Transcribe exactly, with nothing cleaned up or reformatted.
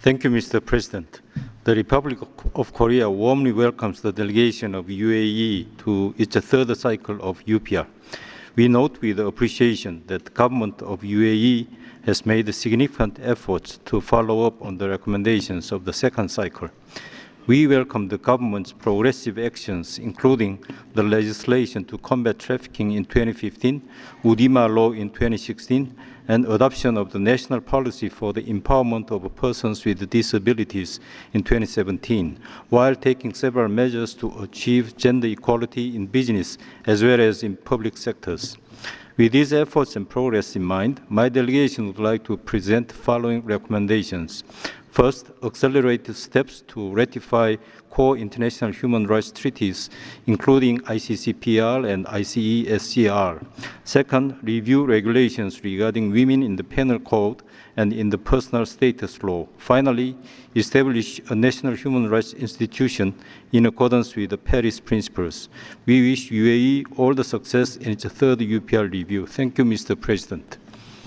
Thank you, Mister President. The Republic of Korea warmly welcomes the delegation of U A E to its third cycle of U P R. We note with appreciation that the government of U A E has made significant efforts to follow up on the recommendations of the second cycle. We welcome the government's progressive actions, including the legislation to combat trafficking in twenty fifteen, UDIMA law in twenty sixteen, and adoption of the national policy for the empowerment of persons with disabilities in twenty seventeen, while taking several measures to achieve gender equality in business as well as in public sectors. With these efforts and progress in mind, my delegation would like to present the following recommendations. First, accelerated steps to ratify core international human rights treaties, including I C C P R and I C E S C R. Second, review regulations regarding women in the penal code and in the personal status law. Finally, establish a national human rights institution in accordance with the Paris principles. We wish U A E all the success in its third U P R review. Thank you, Mister President.